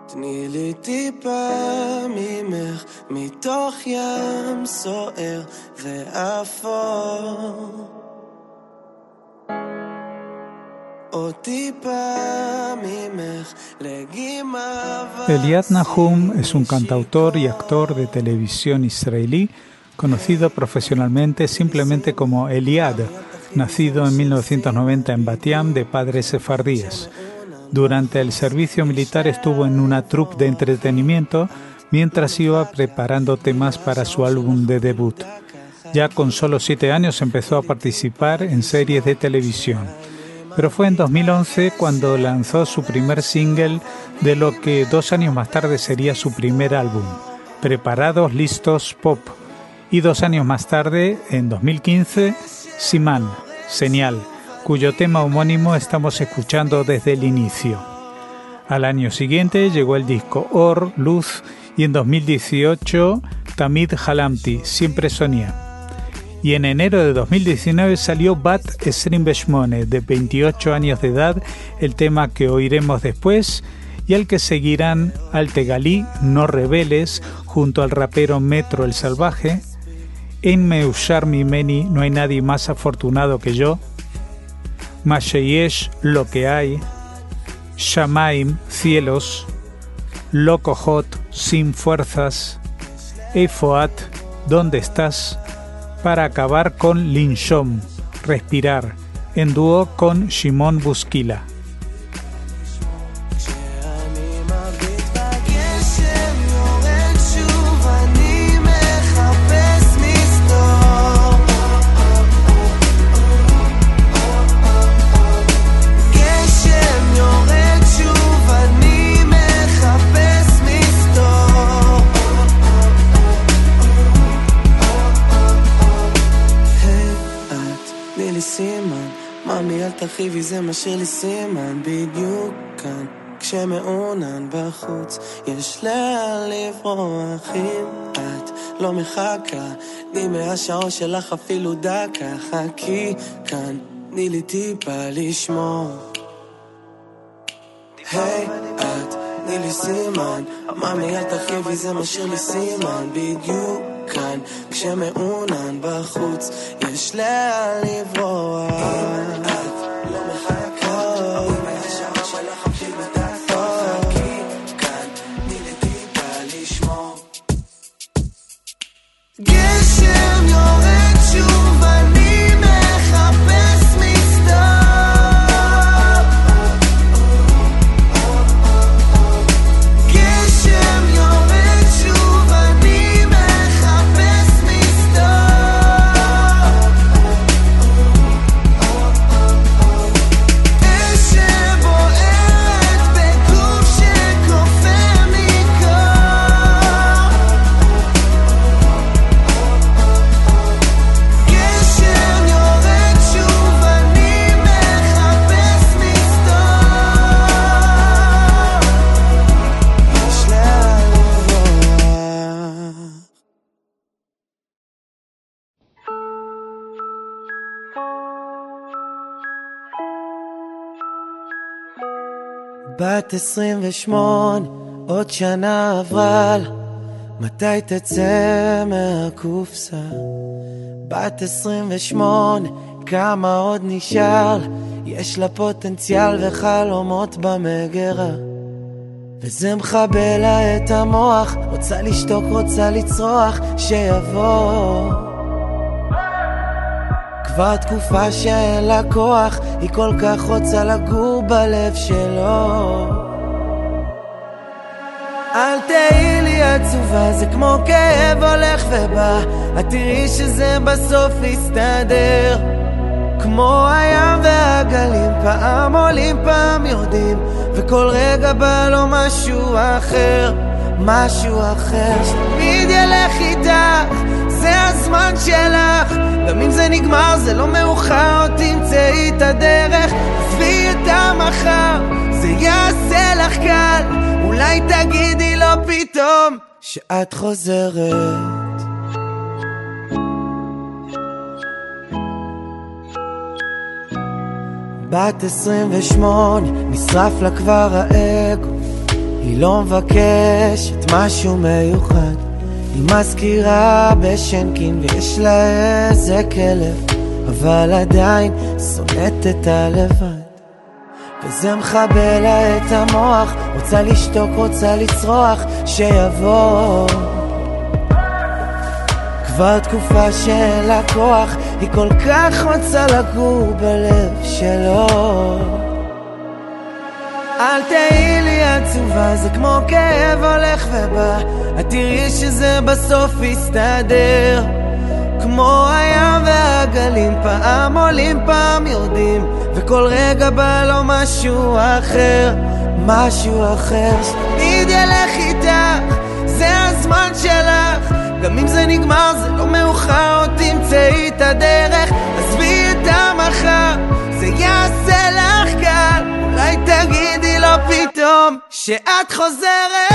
תני לי טיפה ממך מתוך ים סוער ואפור, עוד טיפה ממך לגימה. Eliad Nahum es un cantautor y actor de televisión israelí conocido profesionalmente simplemente como Eliad, nacido en 1990 en Bat Yam de padres sefardíes. Durante el servicio militar estuvo en una troupe de entretenimiento mientras iba preparando temas para su álbum de debut. Ya con solo 7 años empezó a participar en series de televisión. Pero fue en 2011 cuando lanzó su primer single de lo que 2 años más tarde sería su primer álbum, Preparados, Listos, Pop. Y 2 años más tarde, en 2015, Siman, Señal, cuyo tema homónimo estamos escuchando desde el inicio. Al año siguiente llegó el disco Or, Luz, y en 2018 Tamid Halamti, Siempre Soñé. Y en enero de 2019 salió Bat 28, de 28 años de edad, el tema que oiremos después, y al que seguirán Al Tegalí, No Rebeles, junto al rapero Metro el Salvaje, En Meushar Mimeni, No hay nadie más afortunado que yo, Masheyesh, Lo que hay, Shamaim, Cielos, Lokohot, Sin fuerzas, Eifoat, ¿dónde estás?, para acabar con Linshom, Respirar, en dúo con Shimon Buskila. ממי אל תרחיבי זה משאיר לי סימן בדיוק כאן כשמעונן בחוץ יש לאן לברוח אם את לא מחכה תני מהשעון שלך אפילו דקה חכי כאן תני לי טיפה לשמור היי את תני לי סימן ממי אל תרחיבי זה משאיר לי סימן בדיוק כאן כשמעונן בחוץ יש לאן לברוח את לא מחכה מהשעון שלך אפילו דקה חכי כאן תני לי טיפה לשמור גשם יורד שוב אני מחפש מסתור בת 28, עוד שנה אבל מתי תצא מהקופסה? בת 28, כמה עוד נשאר? יש לה פוטנציאל וחלומות במגרה וזה מחבל לה את המוח רוצה לשתוק, רוצה לצרוח שיבוא כבר תקופה שאין לה כוח היא כל כך רוצה לגור בלב שלו אל תהי לי עצובה זה כמו כאב הולך ובא את תראי שזה בסוף יסתדר כמו הים והגלים פעם עולים פעם יורדים וכל רגע בא לו משהו אחר שתמיד ילך איתך זה הזמן שלך גם אם זה נגמר זה לא מאוחר עוד תמצאי את הדרך עזבי את המחר זה יעשה לך קל אולי תגידי לו פתאום שאת חוזרת בת 28 נשרף לה כבר האגו היא לא מבקשת משהו מיוחד, היא מזכירה בשנקין ויש לה איזה כלב, אבל עדיין שונאת את הלבד, וזה מחבל לה את המוח, רוצה לשתוק, רוצה לצרוח, שיבוא. כבר תקופה שאין לה כוח, היא כל כך רוצה לגור בלב שלו. אל תהי לי עצובה, זה כמו כאב הולך ובא, את תראי שזה בסוף יסתדר, כמו הים והגלים, פעם עולים פעם יורדים, וכל רגע בא לו משהו אחר, משהו אחר שתמיד ילך איתך, זה הזמן שלך, גם אם זה נגמר זה לא מאוחר, עוד תמצאי את הדרך, עזבי את המחר, זה יעשה לך קל, אולי תגידי לו פתאום שאת חוזרת.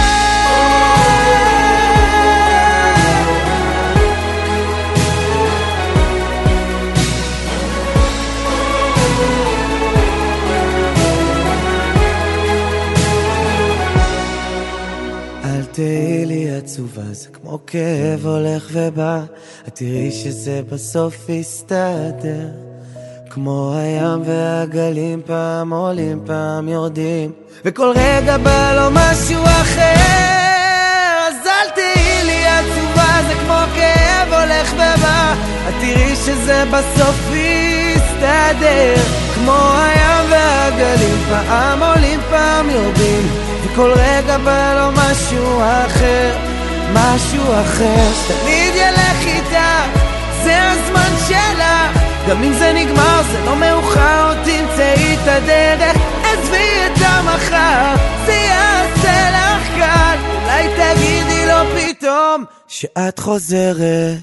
תהי לי עצובה, זה כמו כאב הולך ובא, את תראי שזה בסוף יסתדר, כמו הים והגלים, פעם עולים פעם יורדים, וכל רגע בא לו משהו אחר. אז אל תהי לי עצובה, זה כמו כאב הולך ובא, את תראי שזה בסוף יסתדר, כמו הים והגלים, פעם עולים פעם יורדים, כל רגע בא לו משהו אחר, משהו אחר שתמיד ילך איתך, זה הזמן שלך, גם אם זה נגמר זה לא מאוחר, עוד תמצאי את הדרך, עזבי את המחר, זה יעשה לך קל, אולי תגידי לו פתאום שאת חוזרת.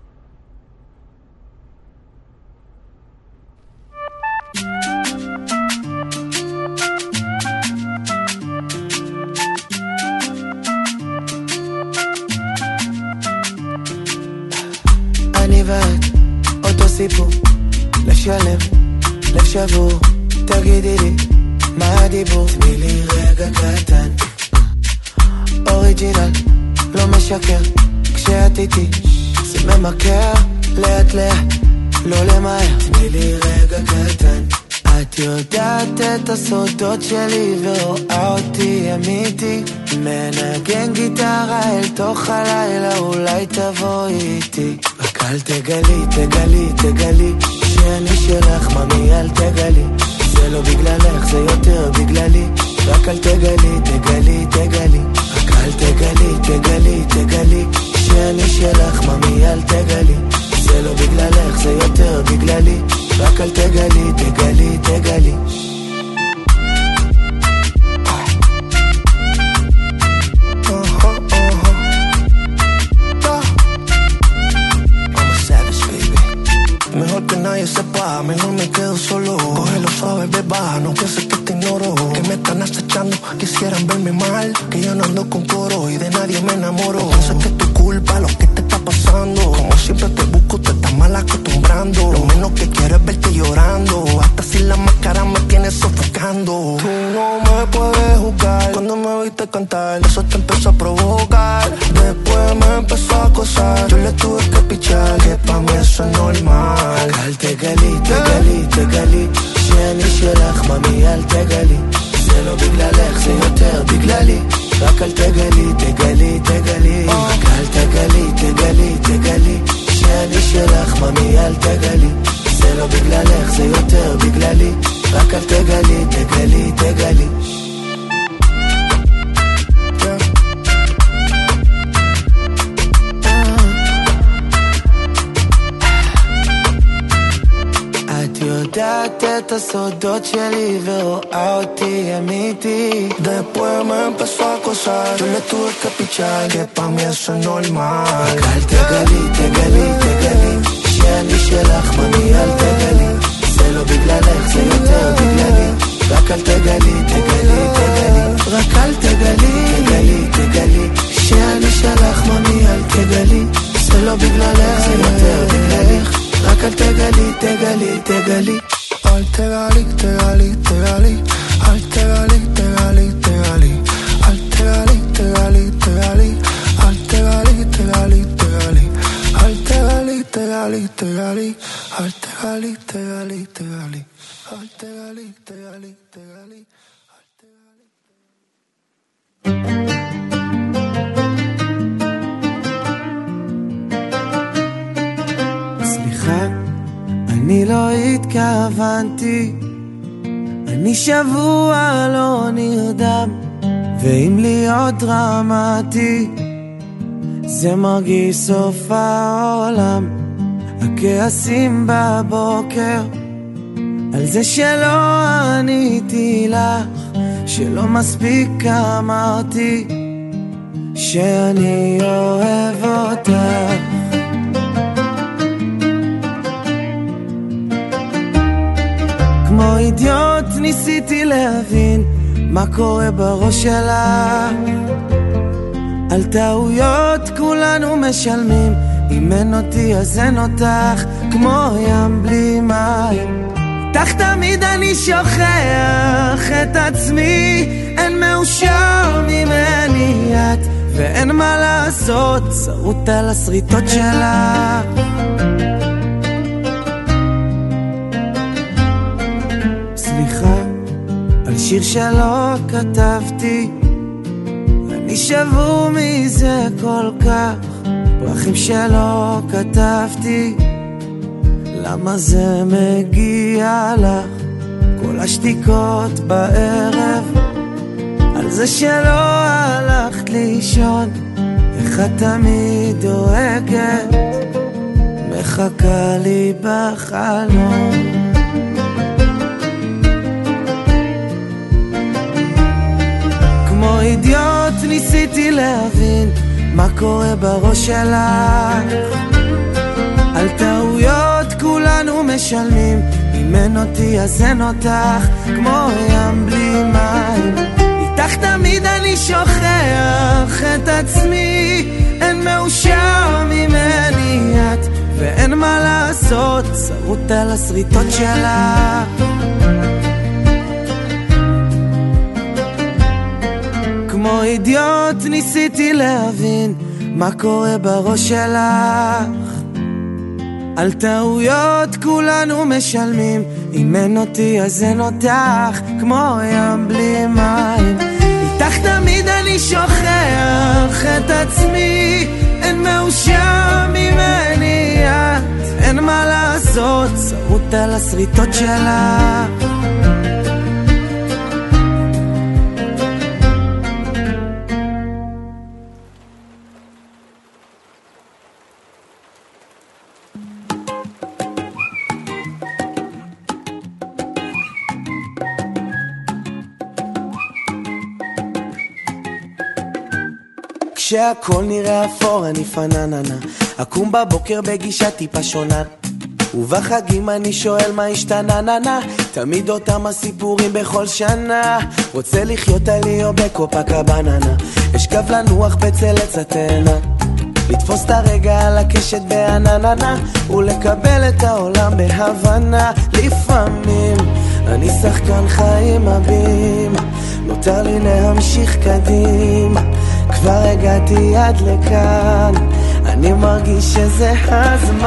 אני ואת, אותו סיפור, לשלם, לשבור, תגידי לי, מה הדיבור? תני לי רגע קטן, אוריג'ינל, לא משקר, כשאת איתי, זה ממכר, לאט לאט, לא למהר. תני לי רגע קטן, את יודעת את הסודות שלי ורואה אותי אמיתי, מנגן גיטרה אל תוך הלילה, אולי תבואי איתי, רק אל תגלי, תגלי, תגלי שאני שלך, ממי אל תגלי, זה לא בגללך, זה יותר בגללי, רק אל תגלי, תגלי, תגלי, רק אל תגלי, תגלי, תגלי שאני שלך, ממי אל תגלי, זה לא בגללך, זה יותר בגללי, רק אל תגלי, תגלי, תגלי. Mejor que nadie sepa, mejor me quedo solo. Cógelo suave, beba, no pienses que te ignoro, que me están acechando, quisieran verme mal, que yo no ando con coro y de nadie me enamoro. No sé que es tu culpa lo que te está pasando, como siempre te busco, te estás mal acostumbrando. Lo menos que quiero es verte llorando, hasta sin la máscara me tienes sofocando. Tú no me puedes juzgar, cuando me oíste cantar, eso te empezó a provocar. Después me empezó a acosar, yo le tuve que pichar, que pa' mí eso es normal. אל תגלי, תגלי, תגלי שאני שלך, ממי אל תגלי, זה לא בגללך, זה יותר בגללי, רק אל תגלי, תגלי, תגלי, רק אל תגלי, תגלי, תגלי שאני שלך, ממי אל תגלי, זה לא בגללך, זה יותר בגללי, רק אל תגלי, תגלי, תגלי. יודעת את הסודות שלי ורואה אותי אמיתי. Después me empezó a acosar, yo le tuve que pichar, que pa' mí eso es normal. רק אל תגלי, תגלי, תגלי שאני שלך, ממי אל תגלי, זה לא בגללך, זה יותר בגללי, רק אל תגלי, תגלי, תגלי, רק אל תגלי, תגלי, תגלי שאני שלך, ממי אל תגלי, זה לא בגללך, זה יותר בגללך, רק אל תגלי, תגלי, תגלי. אל תגלי, תגלי, תגלי, אל תגלי, תגלי, תגלי, אל סליחה, אני לא התכוונתי, אני שבוע לא נרדם, ואם להיות דרמטי זה מרגיש סוף העולם. הכעסים בבוקר על זה שלא עניתי לך, שלא מספיק אמרתי שאני אוהב אותך. כמו אידיוט ניסיתי להבין מה קורה בראש שלה. על טעויות כולנו משלמים, אם אין אותי אז אין אותך, כמו ים בלי מים. איתך תמיד אני שוכח את עצמי, אין מאושר ממני את, ואין מה לעשות, שרוט על השריטות שלה. סליחה על שיר שלא כתבתי, אני שבור מזה כל כך, פרחים שלא כתבתי, למה זה מגיע לך? כל השתיקות בערב על זה שלא הלכת לישון, איך את תמיד דואגת, מחכה לי בחלום. כמו אידיוט ניסיתי להבין מה קורה בראש שלך. על טעויות כולנו משלמים, אם אין אותי אז אין אותך, כמו ים בלי מים. איתך תמיד אני שוכח את עצמי, אין מאושר ממני את, ואין מה לעשות, שרוט על השריטות שלה. כמו אידיוט ניסיתי להבין מה קורה בראש שלך. על טעויות כולנו משלמים, אם אין אותי אז אין אותך, כמו ים בלי מים. איתך תמיד אני שוכח את עצמי, אין מאושר ממני את, אין מה לעשות, שרוט על השריטות שלה. כשהכל נראה אפור אני פנננה, אקום בבוקר בגישה טיפה שונה, ובחגים אני שואל מה השתנה ננה, תמיד אותם הסיפורים בכל שנה. רוצה לחיות עלי או בקופה בננה, אשכב לנוח בצל עץ התאנה, לתפוס את הרגע על הקשת בענננה, ולקבל את העולם בהבנה. לפעמים אני שחקן חיים רבים, נותר לי להמשיך קדימה, כבר הגעתי עד לכאן, אני מרגיש שזה הזמן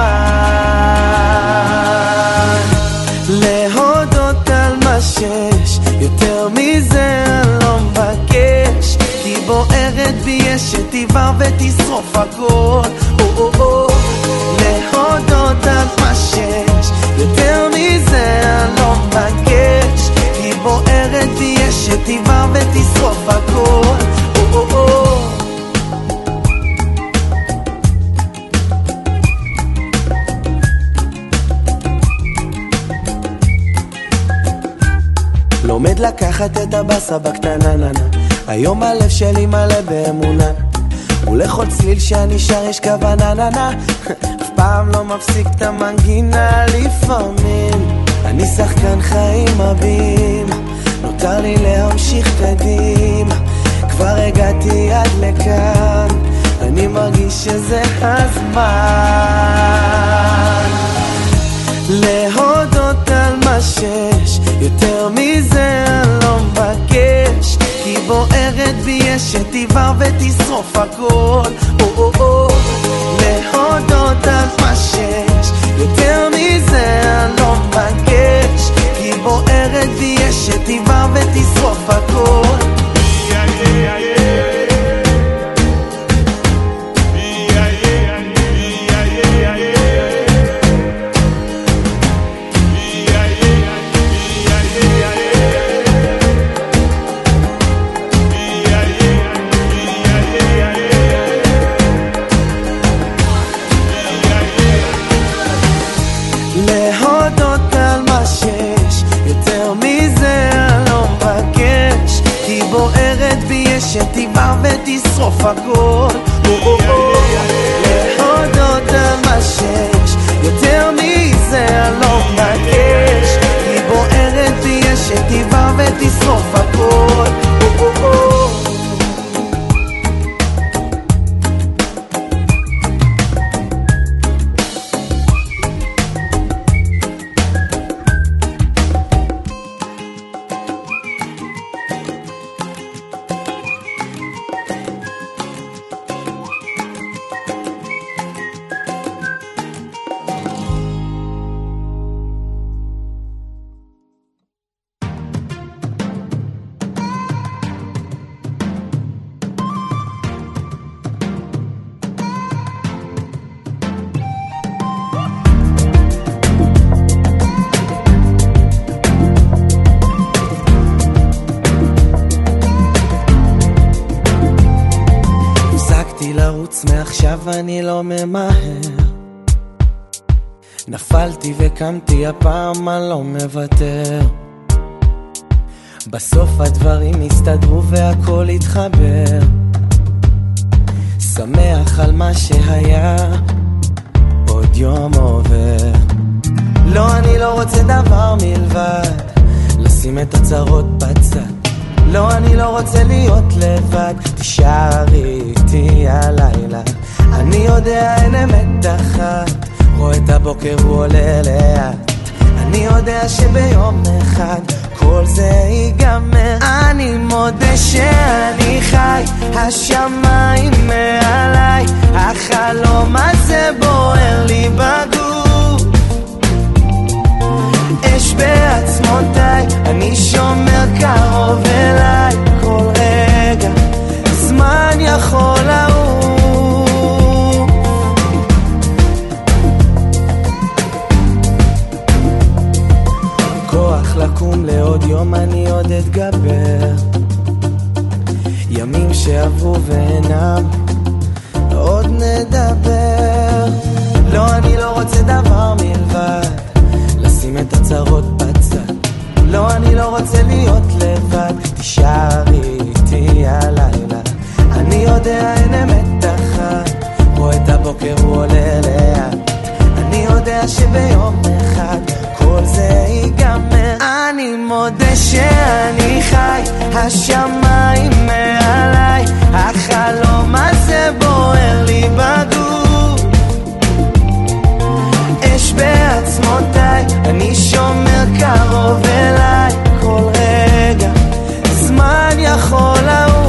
להודות על מה שיש, יותר מזה אני לא מבקש, כי בוערת בי יש שתיבר ותשרוף הכל. להודות על מה שיש, יותר מזה אני לא מבקש, כי בוערת בי יש שתיבר ותשרוף הכל. לומד לקחת את הבאסה בקטנה ננה, היום הלב שלי מלא באמונה, ולכל צליל שאני שר יש כוונה ננה, אף פעם לא מפסיק את המנגינה. לפעמים אני שחקן חיים רבים, נותר לי להמשיך קדימה, כבר הגעתי עד לכאן, אני מרגיש שזה הזמן להודות על מה שיש, יותר מזה אני לא מבקש, כי בוערת בי יש שתיבר ותשרוף הכל. להודות על מה שיש, יותר מזה אני לא מבקש, כי בוערת בוערת בי אש שתבער ותשרוף הכל. להודות על מה שיש, יותר מזה אני לא מבקש, כי בוערת בי אש שתבער ותשרוף הכל. להודות על מה שיש, יותר מזה אני לא מבקש, כי בוערת בי אש שתבער ותשרוף הכל. מעכשיו אני לא ממהר, נפלתי וקמתי הפעם אני לא מוותר, בסוף הדברים הסתדרו והכל התחבר, שמח על מה שהיה, עוד יום עובר. לא, אני לא רוצה דבר מלבד לשים את הצרות בצד, לא, אני לא רוצה להיות לבד, תשארי איתי הלילה, אני יודע אין אמת אחת, רואה את הבוקר הוא עולה לאט, אני יודע שביום אחד כל זה ייגמר, אני מודה שאני חי, השמיים מעליי, החלום הזה בוער לי בגוף, אש בעצמותיי, אני שומר קרוב אליי, כל רגע זמן יכול לעוף, כוח לקום לעוד יום אני עוד אתגבר, ימים שעברו ואינם עוד נדבר, לא, אני לא רוצה דבר מלבד לשים את הצרות בצד, לא, אני לא רוצה להיות לבד, תשארי איתי הלילה, אני יודע אין אמת אחת, רואה את הבוקר הוא עולה לאט, אני יודע שביום אחד כל זה ייגמר, אני מודה שאני חי, השמיים מעליי, החלום הזה בוער לי בגוף, אש בעצמותיי, אני שומר קרוב אליי, כל רגע זמן יכול לעוף,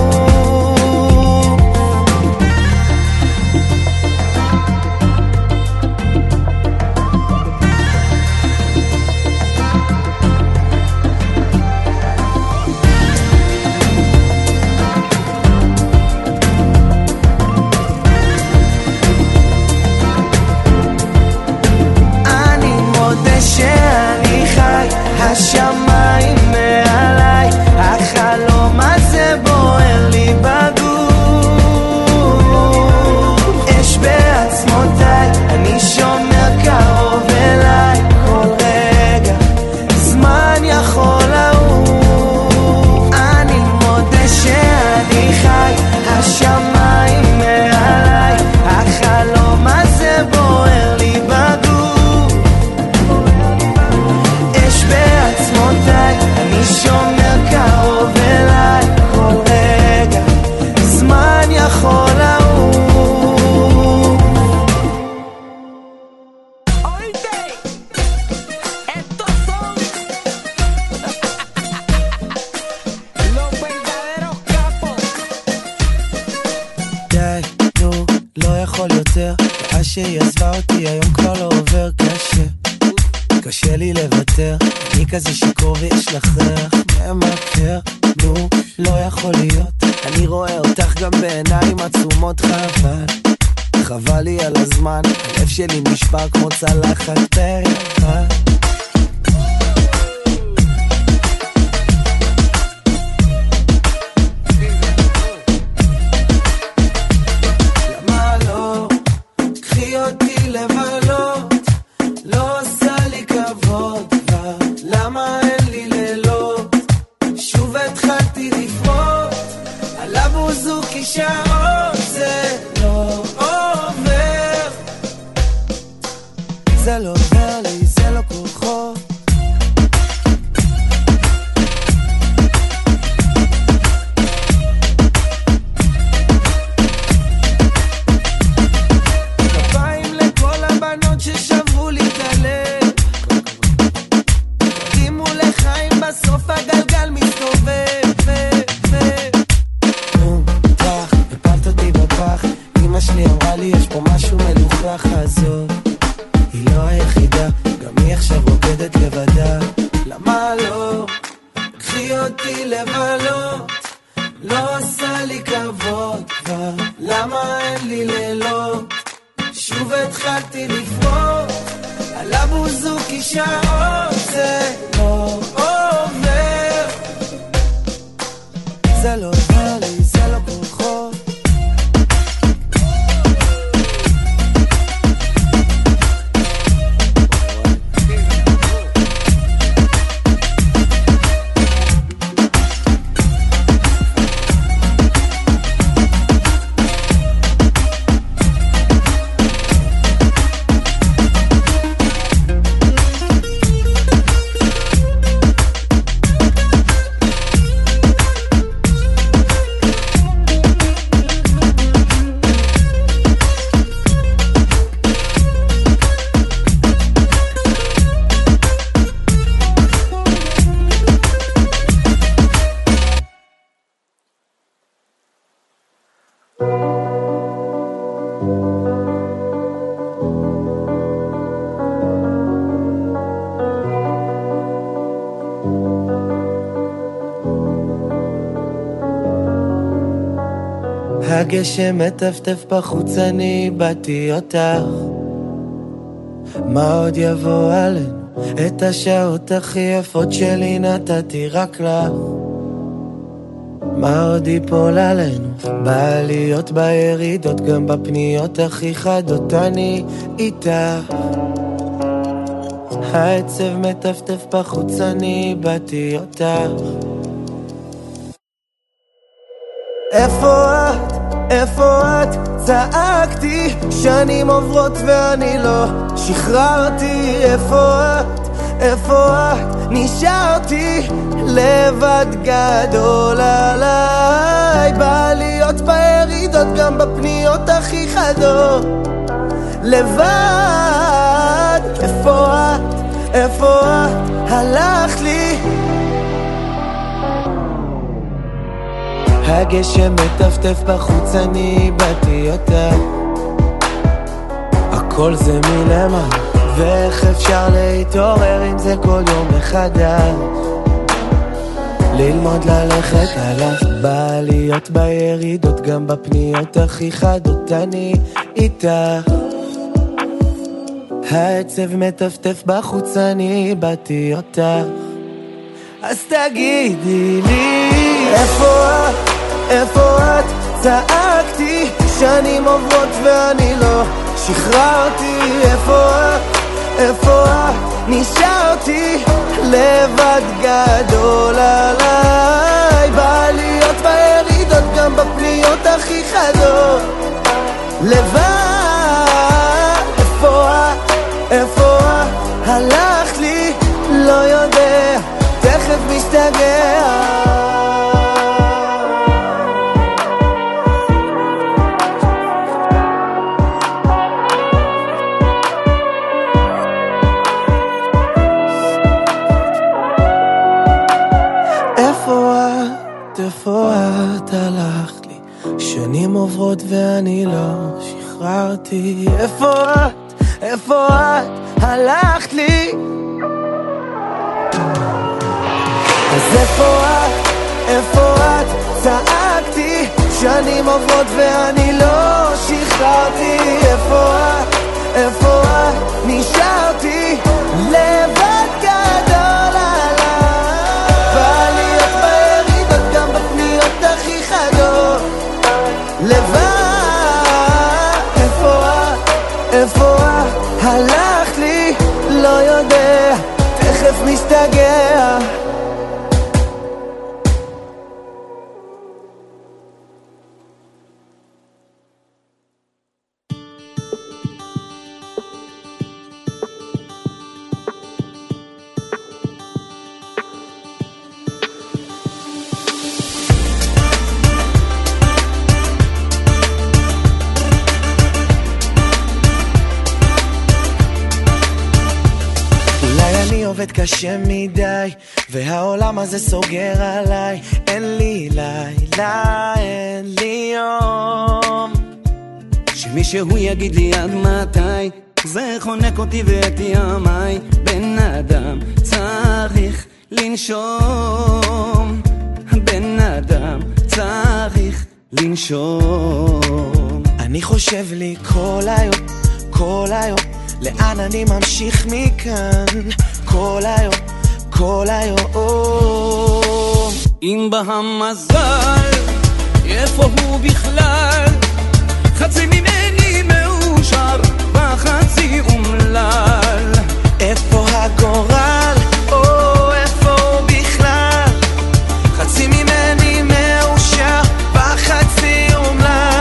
שאני חי, השמיים מעליי, החלום הזה בוער לי בגוף, אש בעצמותיי, אני שומר קרוב אליי, כל רגע זמן יכול לעוף, אני מודה שאני חי, השמיים מעליי, החלום הזה בוער לי בגוף, בעצמותיי, אני שומר קרוב אליי, כל רגע זמן יכול לעוף. די, נו, לא יכול יותר, מה שהיא עזבה אותי היום כבר לא עובר קשה, קשה לי לוותר, אני כזה שיקור ויש לך ריח ממכר, נו, לא יכול להיות, אני רואה אותך גם בעיניים עצומות, חבל לי על הזמן, הלב שלי נשבר כמו צלחת פרח. למה לא? קחי אותי לבלות, לא עושה לי כבוד כבר, למה אין לי לילות? שוב התחלתי לפרוט, על הבוזוקי שעות, זה לא עובר, זה לא עובר לי, זה לא כוחות. כפיים לכל הבנות ששברו לי את הלב, תרימו לחיים בסוף הגלגל מסתובב, פח, הפלת אותי בפח, אמא שלי אמרה לי יש פה משהו מלוכלך, עזוב, היא לא היחידה, גם היא עכשיו רוקדת לבדה. למה לא? קחי אותי לבלות, לא עושה לי כבוד כבר, למה אין לי לילות? שוב התחלתי לפרוט, על הבוזוקי שעות, זה לא עובר, זה לא עובר לי, זה לא כוחות. הגשם מטפטף בחוץ, אני באתי אותך, מה עוד יבוא עלינו? את השעות הכי יפות שלי נתתי רק לך, מה עוד ייפול עלינו? בעליות בירידות, גם בפניות הכי חדות אני איתך, העצב מטפטף בחוץ, אני באתי אותך. איפה את? איפה את? צעקתי, שנים עוברות ואני לא שחררתי. איפה את? איפה את? נשארתי לבד גדול עליי, בעליות בירידות, גם בפניות הכי חדות לבד. איפה את? איפה את? הלכת לי, הגשם מטפטף בחוץ, אני באתי אותך, הכל זה מלמעלה, ואיך אפשר להתעורר עם זה כל יום מחדש, ללמוד ללכת עליו, בעליות בירידות, גם בפניות הכי חדות אני איתך, העצב מטפטף בחוץ, אני באתי אותך. אז תגידי לי, איפה את? איפה את? צעקתי, שנים עוברות ואני לא שחררתי. איפה את? איפה את? נשארתי לבד גדול עליי, בעליות בירידות, גם בפניות הכי חדות לבד. איפה את? איפה את? הלכת לי, לא יודע, תכף משתגע. איפה את? הלכת לי, שנים עוברות ואני לא שחררתי. איפה את? איפה את? הלכת לי. אז איפה את? צעקתי, שנים עוברות ואני לא שחררתי. איפה את? נשארתי לבד גדול עליי. בא להיות בירידות גם בפניות הכי חדות. לבד, איפה את? הלכת לי, לא יודע, תכף מסתגע. עובד קשה מדי והעולם הזה סוגר עליי. אין לי לילה, אין לי יום שמישהו יגיד לי עד מתי. זה חונק אותי ואת ימיי. בן אדם צריך לנשום, בן אדם צריך לנשום. אני חושב לי כל היום לאן אני ממשיך מכאן. כל היום אם בה המזל, איפה הוא בכלל? חצי ממני מאושר וחצי אומלל. איפה הגורל? איפה הוא בכלל? חצי ממני מאושר וחצי אומלל.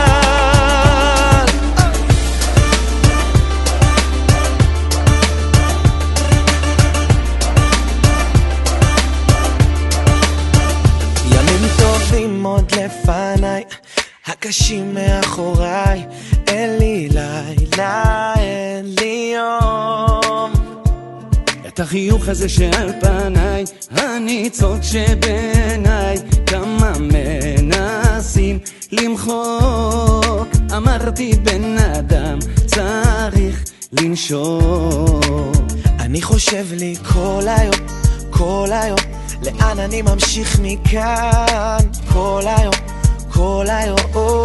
עוד לפניי, הקשים מאחוריי. אין לי לילה, אין לי יום. את החיוך הזה שעל פניי, הניצות שבעיניי, כמה מנסים למחוק. אמרתי בן אדם צריך לנשום. אני חושב לי כל היום לאן אני ממשיך מכאן. כל היום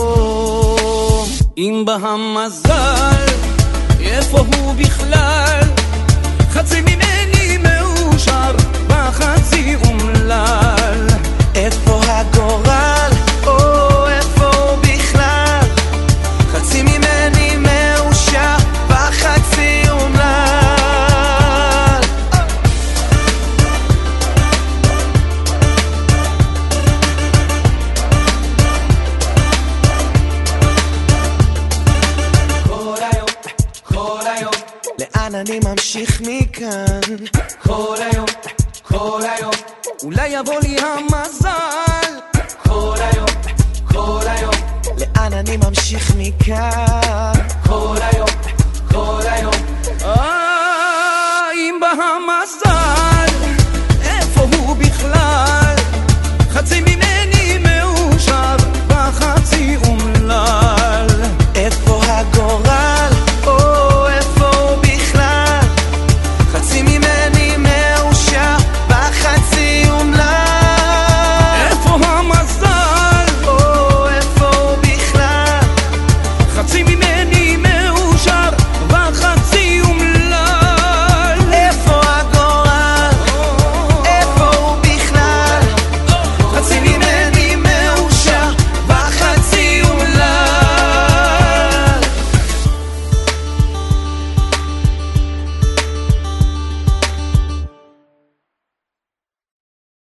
אם בה המזל, איפה הוא בכלל? חצי ממני מאושר וחצי אומלל. איפה הגורל? איפה הוא בכלל? חצי ממני מאושר וחצי אומלל. לאן אני ממשיך מכאן? כל היום אולי יבוא לי המזל. כל היום לאן אני ממשיך מכאן?